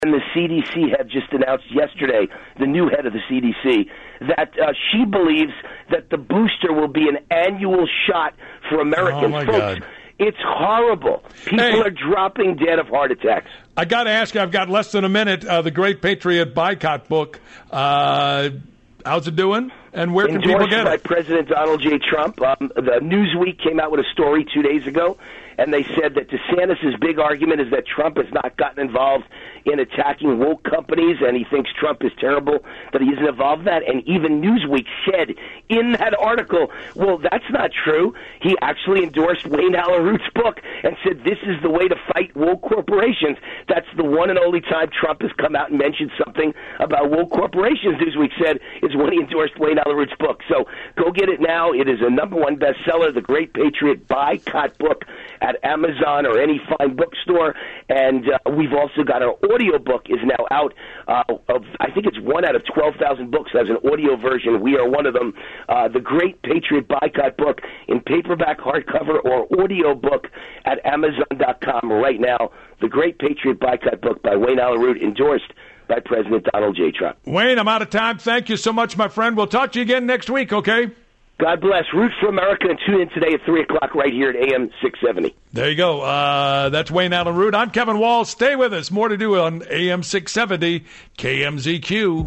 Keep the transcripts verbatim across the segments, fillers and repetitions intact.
And the C D C had just announced yesterday, the new head of the C D C, that uh, she believes that the booster will be an annual shot for Americans. Oh, my Folks, God. It's horrible. People Hey. are dropping dead of heart attacks. I got to ask you, I've got less than a minute. Uh, the Great Patriot Boycott book, uh, how's it doing? And where can Endorsed people get by it? President Donald J. Trump. Um, the Newsweek came out with a story two days ago, and they said that DeSantis' big argument is that Trump has not gotten involved in attacking woke companies, and he thinks Trump is terrible that he isn't involved in that. And even Newsweek said in that article, well, that's not true. He actually endorsed Wayne Allyn Root's book and said this is the way to fight woke corporations. That's the one and only time Trump has come out and mentioned something about woke corporations, Newsweek said, is when he endorsed Wayne Allyn Root's book. So go get it now. It is a number one bestseller, The Great Patriot Boycott book, at Amazon or any fine bookstore. And uh, we've also got our audio book is now out. Uh, of I think it's one out of twelve thousand books has an audio version. We are one of them. Uh, the Great Patriot Boycott book in paperback, hardcover, or audio book at Amazon dot com right now. The Great Patriot Boycott book by Wayne Allyn Root, endorsed by President Donald J. Trump. Wayne, I'm out of time. Thank you so much, my friend. We'll talk to you again next week, okay? God bless. Root for America, and tune in today at three o'clock right here at A M six seventy. There you go. Uh, that's Wayne Allyn Root. I'm Kevin Wall. Stay with us. More to do on A M six seventy K M Z Q.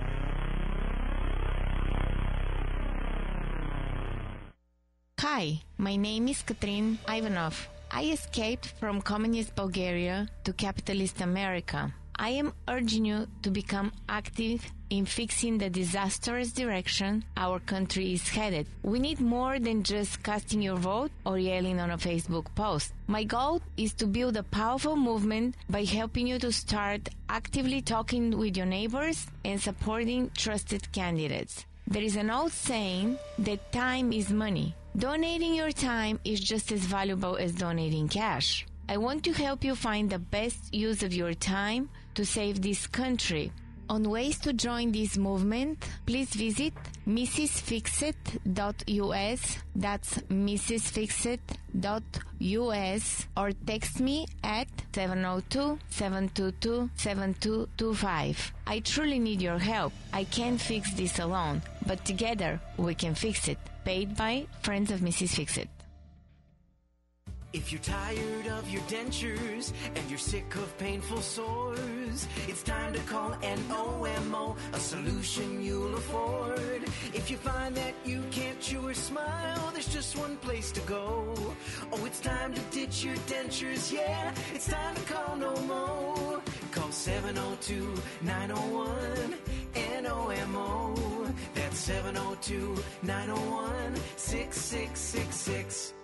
Hi, my name is Katrin Ivanov. I escaped from communist Bulgaria to capitalist America. I am urging you to become active in fixing the disastrous direction our country is headed. We need more than just casting your vote or yelling on a Facebook post. My goal is to build a powerful movement by helping you to start actively talking with your neighbors and supporting trusted candidates. There is an old saying that time is money. Donating your time is just as valuable as donating cash. I want to help you find the best use of your time to save this country. On ways to join this movement, please visit Missus Fixit dot U S, that's Missus Fixit dot U S, or text me at seven oh two, seven two two, seven two two five. I truly need your help. I can't fix this alone, but together we can fix it. Paid by Friends of Missus Fixit. If you're tired of your dentures and you're sick of painful sores, it's time to call N O M O, a solution you'll afford. If you find that you can't chew or smile, there's just one place to go. Oh, it's time to ditch your dentures, yeah, it's time to call No Mo. Call seven oh two, nine oh one, N O M O. That's seven oh two, nine oh one, six six six six.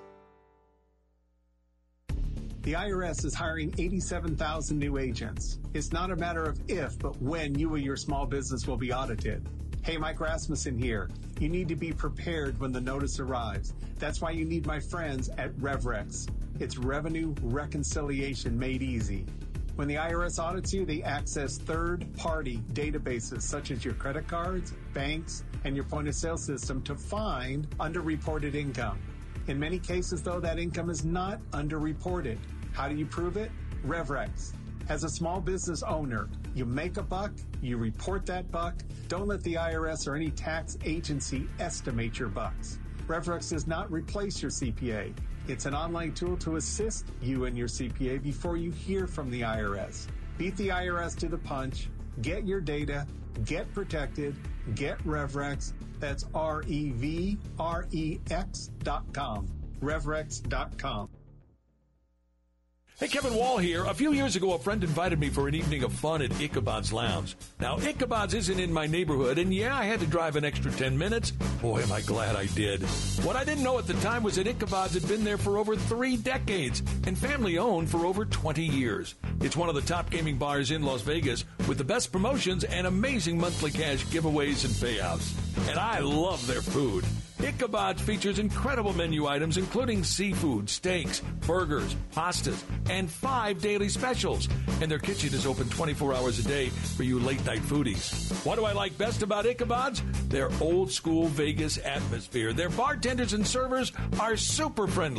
The I R S is hiring eighty-seven thousand new agents. It's not a matter of if, but when you or your small business will be audited. Hey, Mike Rasmussen here. You need to be prepared when the notice arrives. That's why you need my friends at RevRex. It's revenue reconciliation made easy. When the I R S audits you, they access third-party databases such as your credit cards, banks, and your point-of-sale system to find underreported income. In many cases, though, that income is not underreported. How do you prove it? RevRex. As a small business owner, you make a buck, you report that buck. Don't let the I R S or any tax agency estimate your bucks. RevRex does not replace your C P A. It's an online tool to assist you and your C P A before you hear from the I R S. Beat the I R S to the punch. Get your data. Get protected. Get RevRex. That's R E V R E X dot com. RevRex dot com. Hey, Kevin Wall here. A few years ago, a friend invited me for an evening of fun at Ichabod's Lounge. Now, Ichabod's isn't in my neighborhood, and yeah, I had to drive an extra ten minutes. Boy, am I glad I did. What I didn't know at the time was that Ichabod's had been there for over three decades and family-owned for over twenty years. It's one of the top gaming bars in Las Vegas with the best promotions and amazing monthly cash giveaways and payouts. And I love their food. Ichabod's features incredible menu items including seafood, steaks, burgers, pastas, and five daily specials. And their kitchen is open twenty-four hours a day for you late-night foodies. What do I like best about Ichabod's? Their old-school Vegas atmosphere. Their bartenders and servers are super friendly.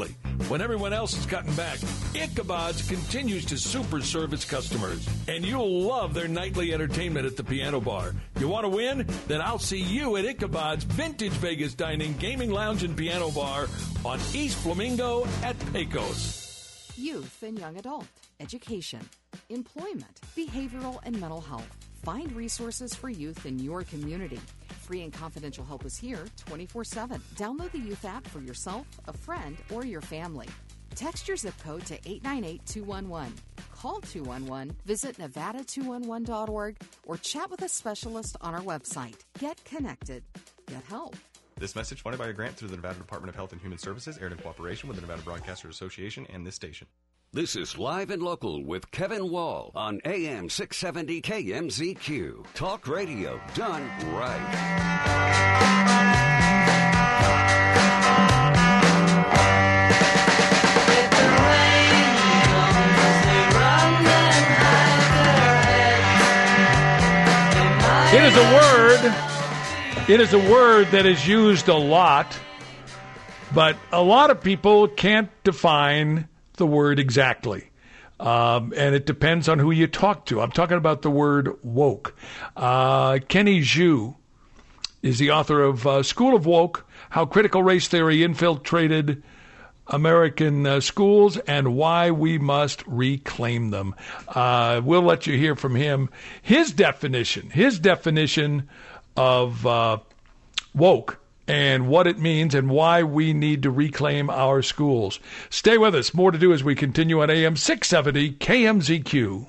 When everyone else is cutting back, Ichabod's continues to super serve its customers. And you'll love their nightly entertainment at the Piano Bar. You want to win? Then I'll see you at Ichabod's Vintage Vegas Dining, Gaming Lounge, and Piano Bar on East Flamingo at Pecos. Youth and young adult, education, employment, behavioral and mental health. Find resources for youth in your community. Free and confidential help is here twenty-four seven. Download the Youth app for yourself, a friend, or your family. Text your zip code to eight nine eight two one one. Call two one one, visit Nevada two one one dot org, or chat with a specialist on our website. Get connected. Get help. This message funded by a grant through the Nevada Department of Health and Human Services, aired in cooperation with the Nevada Broadcasters Association and this station. This is Live and Local with Kevin Wall on A M six seventy K M Z Q. Talk radio done right. It is a word, it is a word that is used a lot, but a lot of people can't define the word exactly. Um, and it depends on who you talk to. I'm talking about the word woke. Uh, Kenny Zhu is the author of uh, School of Woke, How Critical Race Theory Infiltrated American uh, Schools and Why We Must Reclaim Them. Uh, we'll let you hear from him. His definition, his definition of uh, woke and what it means and why we need to reclaim our schools. Stay with us. More to do as we continue on A M six seventy K M Z Q.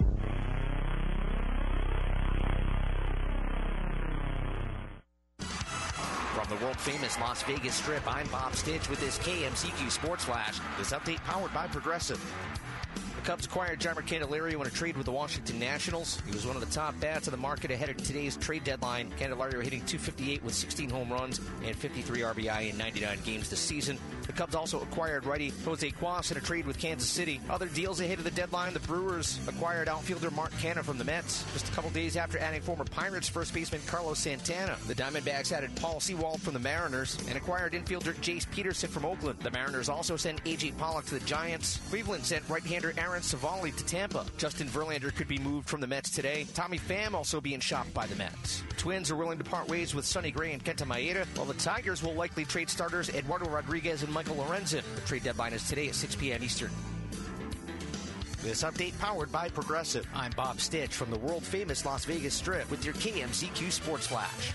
From the world-famous Las Vegas Strip, I'm Bob Stitch with this K M Z Q Sports Flash. This update powered by Progressive. The Cubs acquired Jeimer Candelario in a trade with the Washington Nationals. He was one of the top bats on the market ahead of today's trade deadline. Candelario hitting two fifty-eight with sixteen home runs and fifty-three R B I in ninety-nine games this season. The Cubs also acquired righty Jose Cuas in a trade with Kansas City. Other deals ahead of the deadline, the Brewers acquired outfielder Mark Canha from the Mets. Just a couple days after adding former Pirates first baseman Carlos Santana, the Diamondbacks added Paul Sewald from the Mariners and acquired infielder Jace Peterson from Oakland. The Mariners also sent A J Pollock to the Giants. Cleveland sent right-hander Aaron Savali to Tampa. Justin Verlander could be moved from the Mets today. Tommy Pham also being shopped by the Mets. The Twins are willing to part ways with Sonny Gray and Kenta Maeda, while the Tigers will likely trade starters Eduardo Rodriguez and Michael Lorenzen. The trade deadline is today at six p.m. Eastern. This update powered by Progressive. I'm Bob Stitch from the world-famous Las Vegas Strip with your K M Z Q Sports Flash.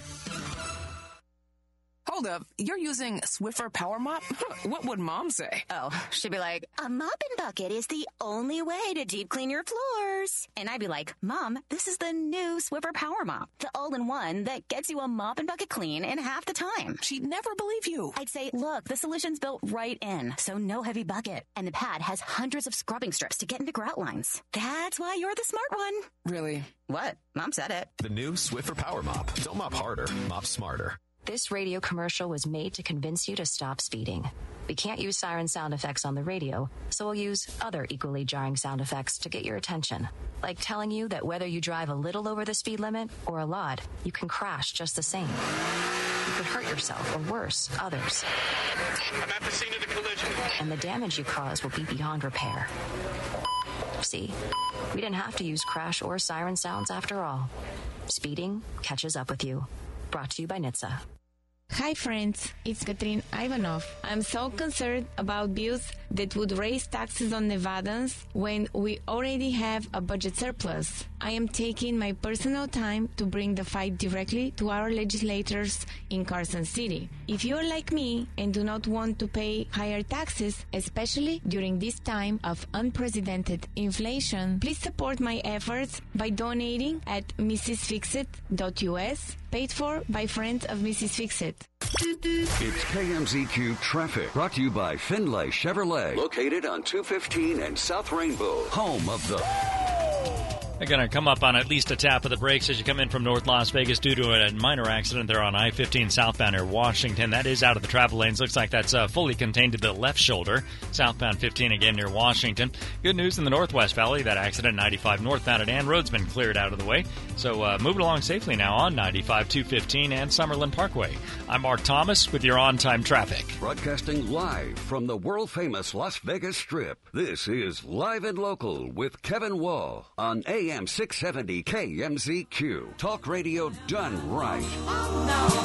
Hold up, you're using Swiffer Power Mop? What would Mom say? Oh, she'd be like, a mopping bucket is the only way to deep clean your floors. And I'd be like, Mom, this is the new Swiffer Power Mop, the all-in-one that gets you a mop and bucket clean in half the time. She'd never believe you. I'd say, look, the solution's built right in, so no heavy bucket. And the pad has hundreds of scrubbing strips to get into grout lines. That's why you're the smart one. Really? What? Mom said it. The new Swiffer Power Mop. Don't mop harder, mop smarter. This radio commercial was made to convince you to stop speeding. We can't use siren sound effects on the radio, so we'll use other equally jarring sound effects to get your attention. Like telling you that whether you drive a little over the speed limit or a lot, you can crash just the same. You could hurt yourself, or worse, others. I'm at the scene of the collision. And the damage you cause will be beyond repair. See, we didn't have to use crash or siren sounds after all. Speeding catches up with you. Brought to you by N H T S A. Hi friends, it's Katrin Ivanov. I'm so concerned about bills that would raise taxes on Nevadans when we already have a budget surplus. I am taking my personal time to bring the fight directly to our legislators in Carson City. If you are like me and do not want to pay higher taxes, especially during this time of unprecedented inflation, please support my efforts by donating at Missus Fixit dot U S, paid for by friends of Missus Fixit. It's K M Z Q Traffic, brought to you by Finlay Chevrolet, located on two fifteen and South Rainbow, home of the They're going to come up on at least a tap of the brakes as you come in from North Las Vegas due to a minor accident there on I fifteen southbound near Washington. That is out of the travel lanes. Looks like that's uh, fully contained to the left shoulder. Southbound fifteen again near Washington. Good news in the Northwest Valley. That accident ninety-five northbound at Ann Road's been cleared out of the way. So uh, moving along safely now on ninety-five two fifteen and Summerlin Parkway. I'm Mark Thomas with your on-time traffic. Broadcasting live from the world-famous Las Vegas Strip. This is Live and Local with Kevin Wall on A M six seventy K M Z Q. Talk radio done right. Oh,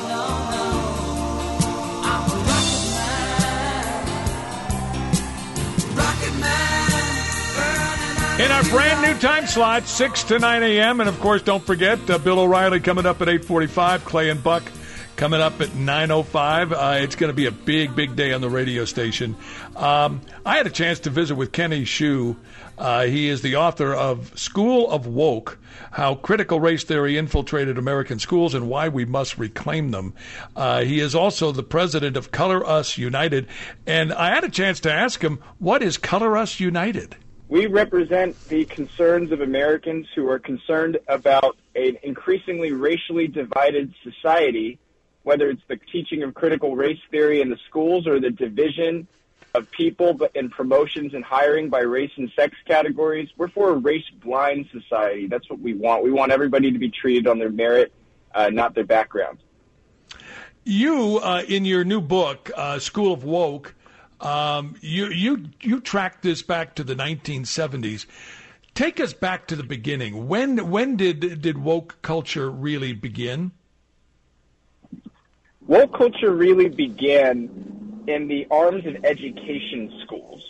no, no, no. I'm a rocket man. Rocket man. In our brand new time slot, six to nine a.m. And, of course, don't forget, uh, Bill O'Reilly coming up at eight forty-five, Clay and Buck coming up at nine oh five. Uh, it's going to be a big, big day on the radio station. Um, I had a chance to visit with Kenny Xu. Uh, he is the author of School of Woke, How Critical Race Theory Infiltrated American Schools and Why We Must Reclaim Them. Uh, he is also the president of Color Us United. And I had a chance to ask him, what is Color Us United? We represent the concerns of Americans who are concerned about an increasingly racially divided society, whether it's the teaching of critical race theory in the schools or the division of people but in promotions and hiring by race and sex categories. We're for a race-blind society. That's what we want. We want everybody to be treated on their merit, uh, not their background. You, uh, in your new book, uh, School of Woke, um, you, you, you tracked this back to the nineteen seventies. Take us back to the beginning. When, when did, did woke culture really begin? Woke culture really began in the arms of education schools.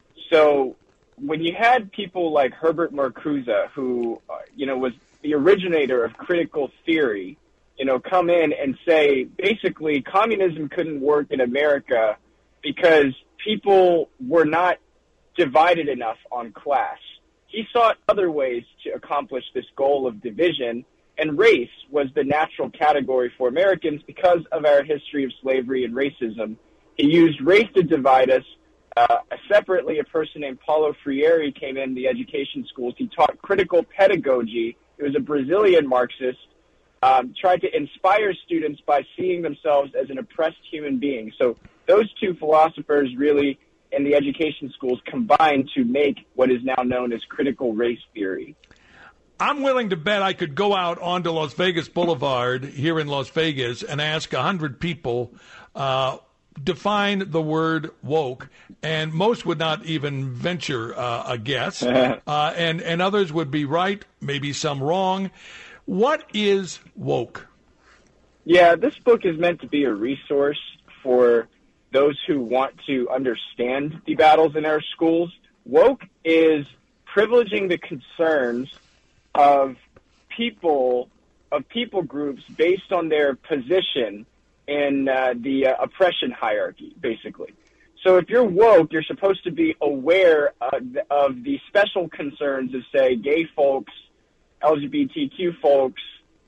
So when you had people like Herbert Marcuse, who, uh, you know, was the originator of critical theory, you know, come in and say, basically, communism couldn't work in America because people were not divided enough on class. He sought other ways to accomplish this goal of division, and race was the natural category for Americans because of our history of slavery and racism. He used race to divide us. Uh, separately, a person named Paulo Freire came in the education schools. He taught critical pedagogy. He was a Brazilian Marxist, um, tried to inspire students by seeing themselves as an oppressed human being. So those two philosophers really in the education schools combined to make what is now known as critical race theory. I'm willing to bet I could go out onto Las Vegas Boulevard here in Las Vegas and ask one hundred people, uh, define the word woke, and most would not even venture uh, a guess, uh, and, and others would be right, maybe some wrong. What is woke? Yeah, this book is meant to be a resource for those who want to understand the battles in our schools. Woke is privileging the concerns of people, of people groups based on their position in uh, the uh, oppression hierarchy, basically. So if you're woke, you're supposed to be aware uh, of the special concerns of, say, gay folks, L G B T Q folks,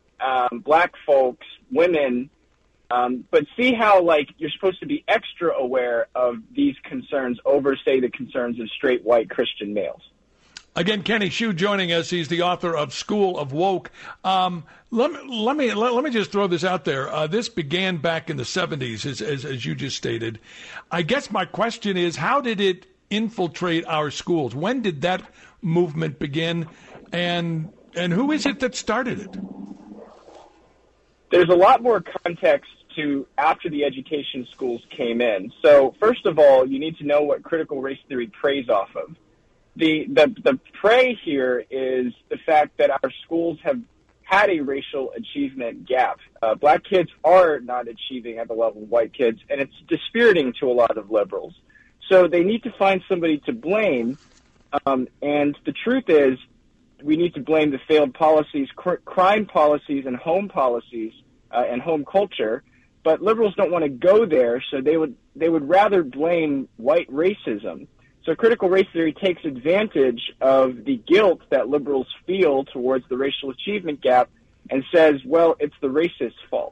um, black folks, women, um, but see how, like, you're supposed to be extra aware of these concerns over, say, the concerns of straight white Christian males. Again, Kenny Xu joining us. He's the author of School of Woke. Um, let me let me let, let me just throw this out there. Uh, this began back in the seventies, as, as as you just stated. I guess my question is, how did it infiltrate our schools? When did that movement begin, and and who is it that started it? There's a lot more context to after the education schools came in. So first of all, you need to know what critical race theory preys off of. The, the the prey here is the fact that our schools have had a racial achievement gap. Uh, black kids are not achieving at the level of white kids, and it's dispiriting to a lot of liberals. So they need to find somebody to blame, um, and the truth is we need to blame the failed policies, cr- crime policies and home policies uh, and home culture, but liberals don't want to go there, so they would they would rather blame white racism. So critical race theory takes advantage of the guilt that liberals feel towards the racial achievement gap and says, well, it's the racist's fault.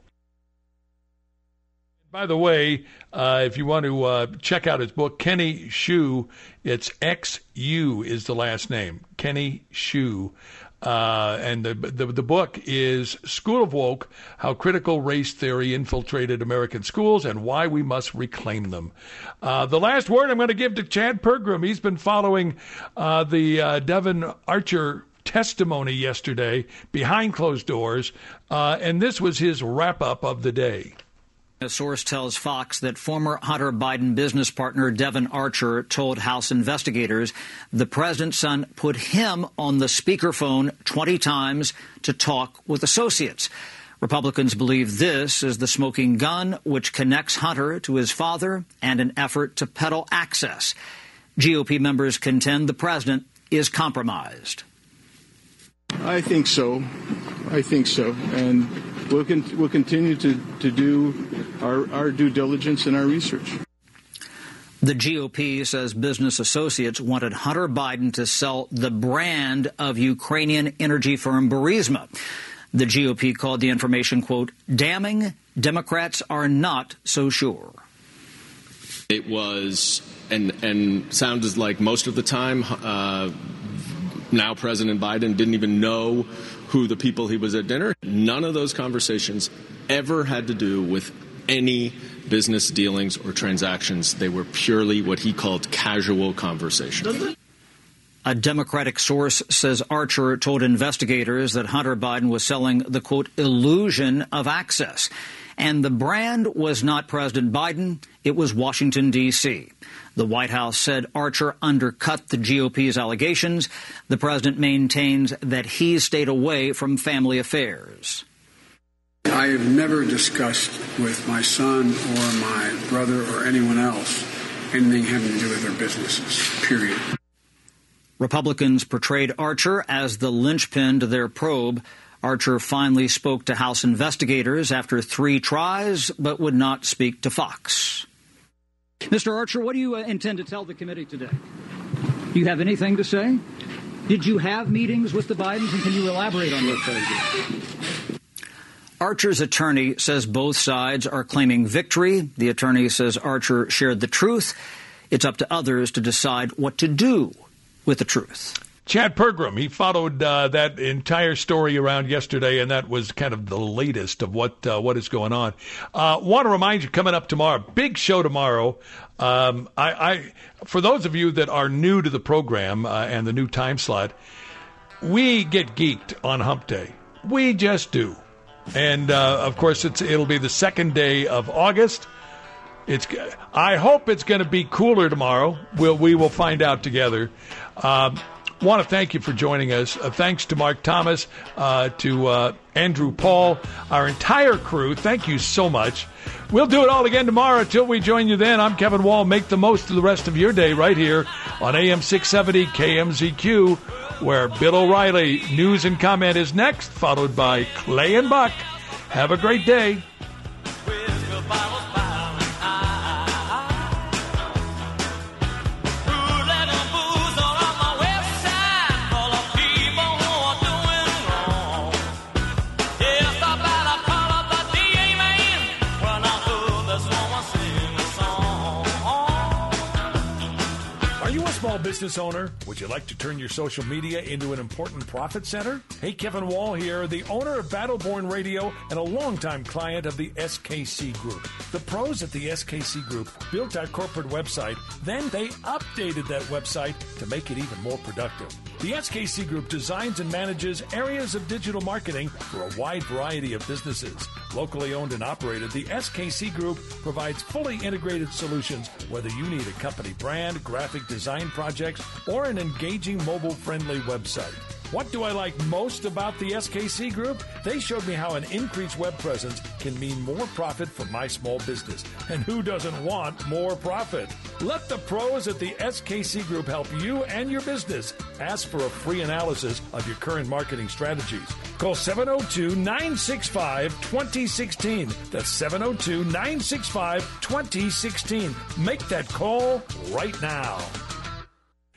By the way, uh, if you want to uh, check out his book, Kenny Xu, it's X U is the last name, Kenny Xu. Uh, Uh, and the, the the book is School of Woke, How Critical Race Theory Infiltrated American Schools and Why We Must Reclaim Them. Uh, the last word I'm going to give to Chad Pergram. He's been following uh, the uh, Devon Archer testimony yesterday behind closed doors, uh, and this was his wrap-up of the day. A source tells Fox that former Hunter Biden business partner Devon Archer told House investigators the president's son put him on the speakerphone twenty times to talk with associates. Republicans believe this is the smoking gun which connects Hunter to his father and an effort to peddle access. G O P members contend the president is compromised. I think so. I think so. And we'll, con- we'll continue to, to do our, our due diligence and our research. The G O P says business associates wanted Hunter Biden to sell the brand of Ukrainian energy firm Burisma. The G O P called the information, quote, damning. Democrats are not so sure. It was, and, and sounded like most of the time, uh, now President Biden didn't even know who the people he was at dinner. None of those conversations ever had to do with any business dealings or transactions. They were purely what he called casual conversations. A Democratic source says Archer told investigators that Hunter Biden was selling the, quote, illusion of access. And the brand was not President Biden. It was Washington, D C The White House said Archer undercut the G O P's allegations. The president maintains that he stayed away from family affairs. I have never discussed with my son or my brother or anyone else anything having to do with their businesses, period. Republicans portrayed Archer as the linchpin to their probe. Archer finally spoke to House investigators after three tries, but would not speak to Fox. Mister Archer, what do you uh, intend to tell the committee today? Do you have anything to say? Did you have meetings with the Bidens, and can you elaborate on those things? Archer's attorney says both sides are claiming victory. The attorney says Archer shared the truth. It's up to others to decide what to do with the truth. Chad Pergram, he followed uh, that entire story around yesterday, and that was kind of the latest of what uh, what is going on. Uh, want to remind you, coming up tomorrow, big show tomorrow. Um, I, I, for those of you that are new to the program uh, and the new time slot, we get geeked on Hump Day. We just do. And, uh, of course, it's it'll be the second day of August. It's. I hope it's going to be cooler tomorrow. We'll, we will find out together. Um, want to thank you for joining us. Uh, thanks to Mark Thomas, uh, to uh, Andrew Paul, our entire crew. Thank you so much. We'll do it all again tomorrow. Until we join you then, I'm Kevin Wall. Make the most of the rest of your day right here on A M six seventy K M Z Q, where Bill O'Reilly News and Comment is next, followed by Clay and Buck. Have a great day. Business owner, would you like to turn your social media into an important profit center? Hey, Kevin Wall here, the owner of Battleborn Radio and a longtime client of the S K C Group. The pros at the S K C Group built our corporate website, then they updated that website to make it even more productive. The S K C Group designs and manages areas of digital marketing for a wide variety of businesses. Locally owned and operated, the S K C Group provides fully integrated solutions, whether you need a company brand, graphic design projects, or an engaging mobile-friendly website. What do I like most about the S K C Group? They showed me how an increased web presence can mean more profit for my small business. And who doesn't want more profit? Let the pros at the S K C Group help you and your business. Ask for a free analysis of your current marketing strategies. Call seven oh two, nine six five, two oh one six. That's seven oh two, nine six five, two oh one six. Make that call right now.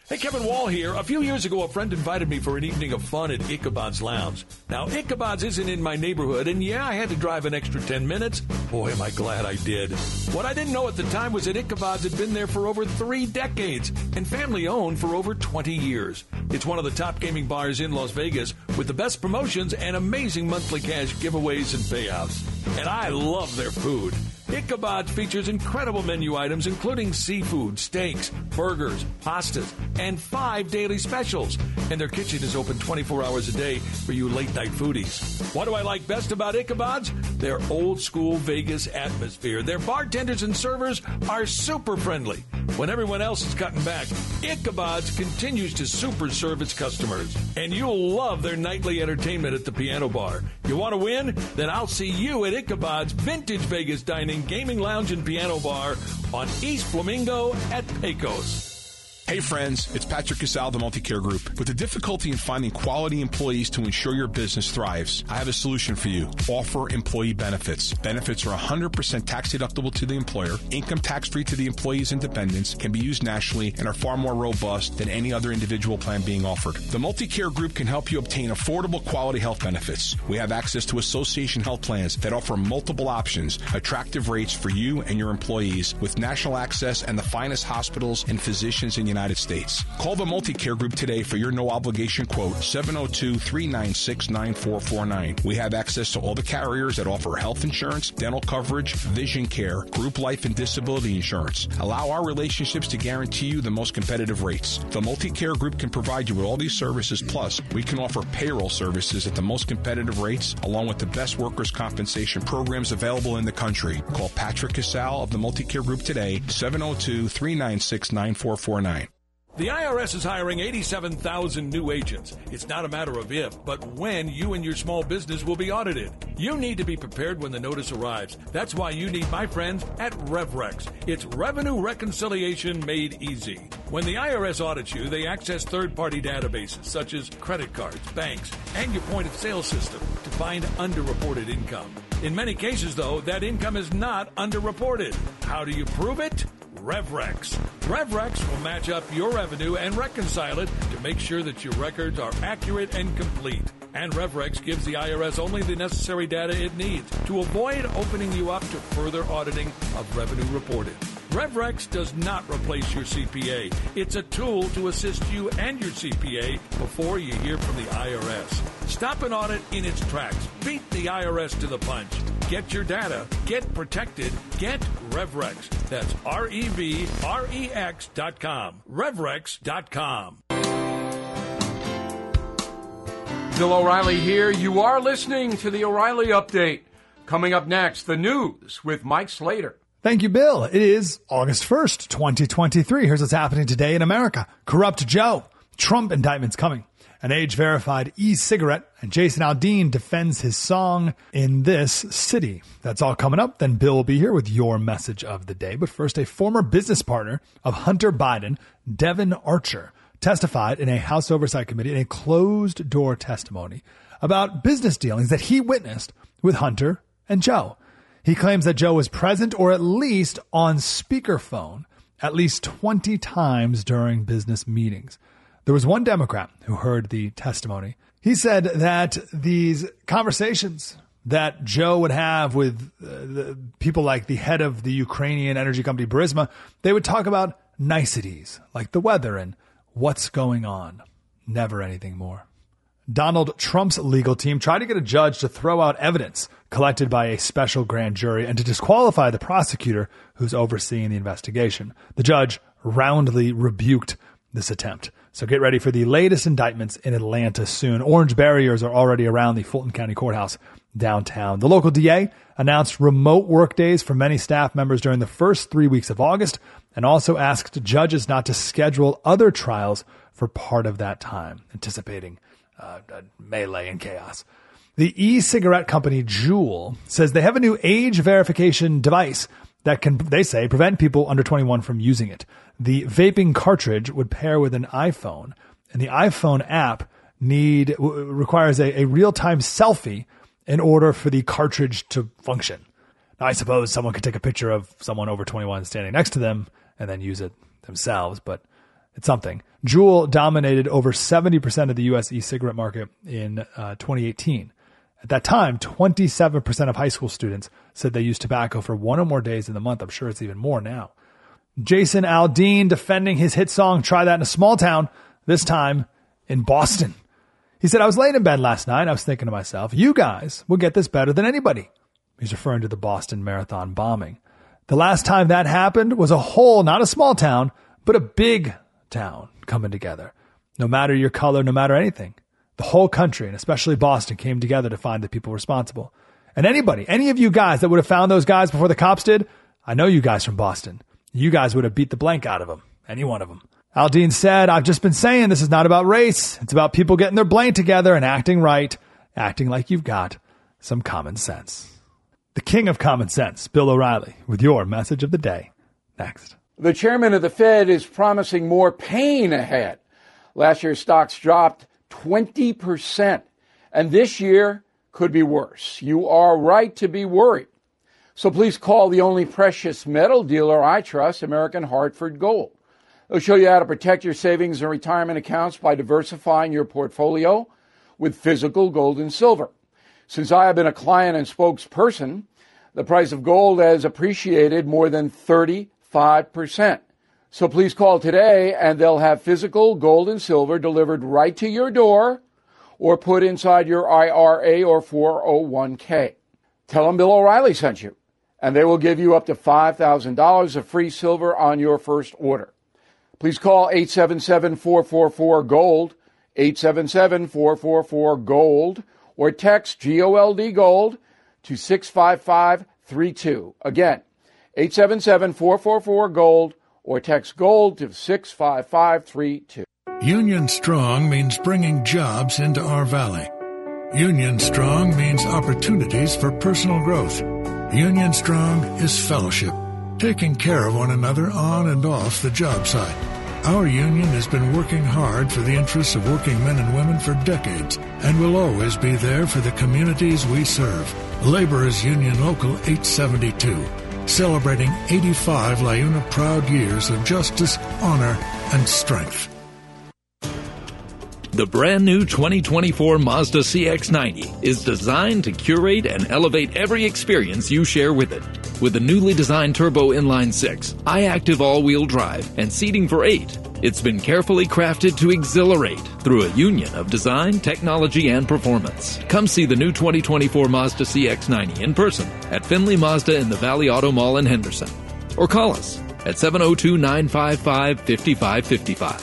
Hey, Kevin Wall here. A few years ago, a friend invited me for an evening of fun at Ichabod's Lounge. Now, Ichabod's isn't in my neighborhood, and yeah, I had to drive an extra ten minutes. Boy, am I glad I did. What I didn't know at the time was that Ichabod's had been there for over three decades and family-owned for over twenty years. It's one of the top gaming bars in Las Vegas with the best promotions and amazing monthly cash giveaways and payouts. And I love their food. Ichabod's features incredible menu items including seafood, steaks, burgers, pastas, and five daily specials. And their kitchen is open twenty-four hours a day for you late-night foodies. What do I like best about Ichabod's? Their old-school Vegas atmosphere. Their bartenders and servers are super friendly. When everyone else is cutting back, Ichabod's continues to super serve its customers. And you'll love their nightly entertainment at the piano bar. You want to win? Then I'll see you at Ichabod's Vintage Vegas Dining, Gaming Lounge, and Piano Bar on East Flamingo at Pecos. Hey friends, it's Patrick Casal, the Multicare Group. With the difficulty in finding quality employees to ensure your business thrives, I have a solution for you. Offer employee benefits. Benefits are one hundred percent tax deductible to the employer, income tax free to the employee's and dependents, can be used nationally, and are far more robust than any other individual plan being offered. The Multicare Group can help you obtain affordable quality health benefits. We have access to association health plans that offer multiple options, attractive rates for you and your employees, with national access and the finest hospitals and physicians in the United States. Call the Multicare Group today for your no-obligation quote, seven oh two, three nine six, nine four four nine. We have access to all the carriers that offer health insurance, dental coverage, vision care, group life and disability insurance. Allow our relationships to guarantee you the most competitive rates. The Multicare Group can provide you with all these services, plus we can offer payroll services at the most competitive rates, along with the best workers' compensation programs available in the country. Call Patrick Casal of the Multicare Group today, seven oh two, three nine six, nine four four nine. The I R S is hiring eighty-seven thousand new agents. It's not a matter of if, but when you and your small business will be audited. You need to be prepared when the notice arrives. That's why you need my friends at RevRex. It's revenue reconciliation made easy. When the I R S audits you, they access third-party databases such as credit cards, banks, and your point-of-sale system to find underreported income. In many cases, though, that income is not underreported. How do you prove it? RevRex. RevRex will match up your revenue and reconcile it to make sure that your records are accurate and complete. And RevRex gives the I R S only the necessary data it needs to avoid opening you up to further auditing of revenue reported. RevRex does not replace your C P A. It's a tool to assist you and your C P A before you hear from the I R S. Stop an audit in its tracks. Beat the I R S to the punch. Get your data. Get protected. Get RevRex. That's R E V R E X dot com. RevRex dot com. Bill O'Reilly here. You are listening to the O'Reilly Update. Coming up next, the news with Mike Slater. Thank you, Bill. It is August first, twenty twenty-three. Here's what's happening today in America. Corrupt Joe. Trump indictments coming. An age-verified e-cigarette. And Jason Aldean defends his song In This City. That's all coming up. Then Bill will be here with your message of the day. But first, a former business partner of Hunter Biden, Devon Archer, testified in a House Oversight Committee in a closed-door testimony about business dealings that he witnessed with Hunter and Joe. He claims that Joe was present or at least on speakerphone at least twenty times during business meetings. There was one Democrat who heard the testimony. He said that these conversations that Joe would have with uh, the people like the head of the Ukrainian energy company Burisma, they would talk about niceties like the weather and what's going on. Never anything more. Donald Trump's legal team tried to get a judge to throw out evidence collected by a special grand jury and to disqualify the prosecutor who's overseeing the investigation. The judge roundly rebuked this attempt. So get ready for the latest indictments in Atlanta soon. Orange barriers are already around the Fulton County Courthouse downtown. The local D A announced remote work days for many staff members during the first three weeks of August and also asked judges not to schedule other trials for part of that time, anticipating uh, melee and chaos. The e-cigarette company Juul says they have a new age verification device that can, they say, prevent people under twenty-one from using it. The vaping cartridge would pair with an iPhone, and the iPhone app need w- requires a, a real-time selfie in order for the cartridge to function. Now, I suppose someone could take a picture of someone over twenty-one standing next to them and then use it themselves, but It's something. Juul dominated over seventy percent of the U S e-cigarette market in uh, twenty eighteen. At that time, twenty-seven percent of high school students said they used tobacco for one or more days in the month. I'm sure it's even more now. Jason Aldean defending his hit song, Try That in a Small Town, this time in Boston. He said, I was laying in bed last night. I was thinking to myself, you guys will get this better than anybody. He's referring to the Boston Marathon bombing. The last time that happened was a whole, not a small town, but a big town coming together. No matter your color, no matter anything. The whole country, and especially Boston, came together to find the people responsible. And anybody, any of you guys that would have found those guys before the cops did, I know you guys from Boston. You guys would have beat the blank out of them. Any one of them. Aldean said, I've just been saying this is not about race. It's about people getting their blank together and acting right, acting like you've got some common sense. The king of common sense, Bill O'Reilly, with your message of the day. Next. The chairman of the Fed is promising more pain ahead. Last year, stocks dropped twenty percent, and this year could be worse. You are right to be worried. So please call the only precious metal dealer I trust, American Hartford Gold. They'll show you how to protect your savings and retirement accounts by diversifying your portfolio with physical gold and silver. Since I have been a client and spokesperson, the price of gold has appreciated more than thirty-five percent. So please call today and they'll have physical gold and silver delivered right to your door or put inside your I R A or four oh one k. Tell them Bill O'Reilly sent you, and they will give you up to five thousand dollars of free silver on your first order. Please call eight seven seven, four four four, GOLD, eight seven seven, four four four, GOLD, or text G O L D GOLD to six five five three two. Again, eight seven seven, four four four, GOLD, or text GOLD to six five five three two. Union Strong means bringing jobs into our valley. Union Strong means opportunities for personal growth. Union Strong is fellowship, taking care of one another on and off the job site. Our union has been working hard for the interests of working men and women for decades and will always be there for the communities we serve. Laborers Union Local eight seventy-two, celebrating eighty-five LiUNA proud years of justice, honor, and strength. The brand new twenty twenty-four Mazda C X ninety is designed to curate and elevate every experience you share with it. With the newly designed turbo inline six, I-Active all-wheel drive, and seating for eight, it's been carefully crafted to exhilarate through a union of design, technology, and performance. Come see the new twenty twenty-four Mazda C X ninety in person at Findlay Mazda in the Valley Auto Mall in Henderson. Or call us at seven oh two, nine five five, five five five five.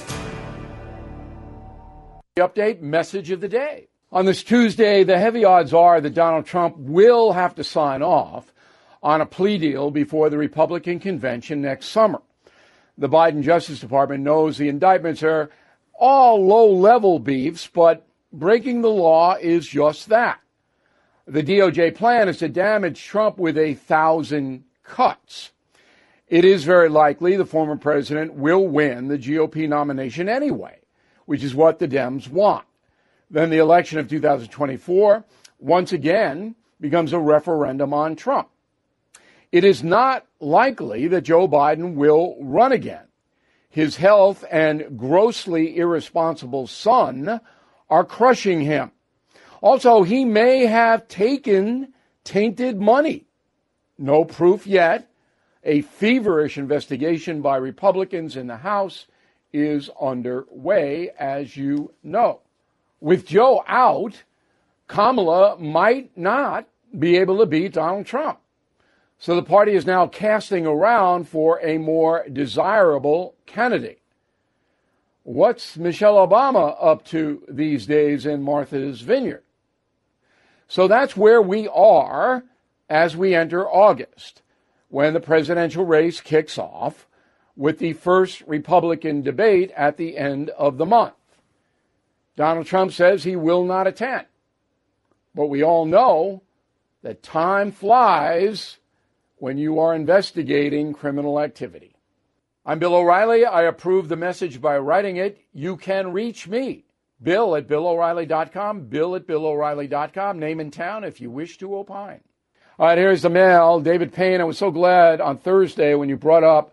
Update message of the day. On this Tuesday, the heavy odds are that Donald Trump will have to sign off on a plea deal before the Republican convention next summer. The Biden Justice Department knows the indictments are all low-level beefs, but breaking the law is just that. The D O J plan is to damage Trump with a thousand cuts. It is very likely the former president will win the G O P nomination anyway, which is what the Dems want. Then the election of two thousand twenty-four once again becomes a referendum on Trump. It is not likely that Joe Biden will run again. His health and grossly irresponsible son are crushing him. Also, he may have taken tainted money. No proof yet. A feverish investigation by Republicans in the House is underway, as you know. With Joe out, Kamala might not be able to beat Donald Trump. So the party is now casting around for a more desirable candidate. What's Michelle Obama up to these days in Martha's Vineyard? So that's where we are as we enter August, when the presidential race kicks off with the first Republican debate at the end of the month. Donald Trump says he will not attend. But we all know that time flies when you are investigating criminal activity. I'm Bill O'Reilly. I approve the message by writing it. You can reach me, Bill at Bill O'Reilly dot com, Bill at Bill O'Reilly dot com, name and town if you wish to opine. All right, here's the mail. David Payne, I was so glad on Thursday when you brought up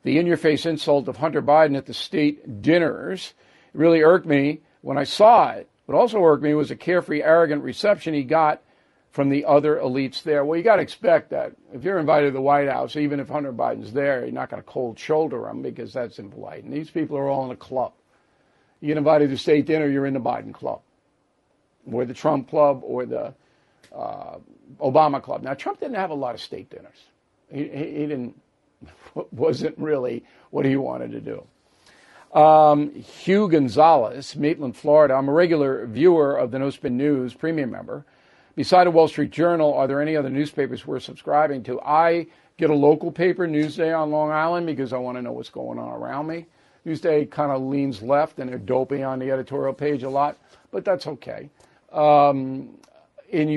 the in-your-face insult of Hunter Biden at the state dinners. It really irked me when I saw it. What also irked me was the carefree, arrogant reception he got from the other elites there. Well, you got to expect that. If you're invited to the White House, even if Hunter Biden's there, you're not going to cold shoulder him because that's impolite. And these people are all in a club. You get invited to state dinner, you're in the Biden club, or the Trump club, or the uh, Obama club. Now, Trump didn't have a lot of state dinners. He, he, he didn't, wasn't really what he wanted to do. Um, Hugh Gonzalez, Maitland, Florida. I'm a regular viewer of the No Spin News premium member. Beside the Wall Street Journal, are there any other newspapers we're subscribing to? I get a local paper, Newsday on Long Island, because I want to know what's going on around me. Newsday kind of leans left, and they're dopey on the editorial page a lot, but that's okay. Um, in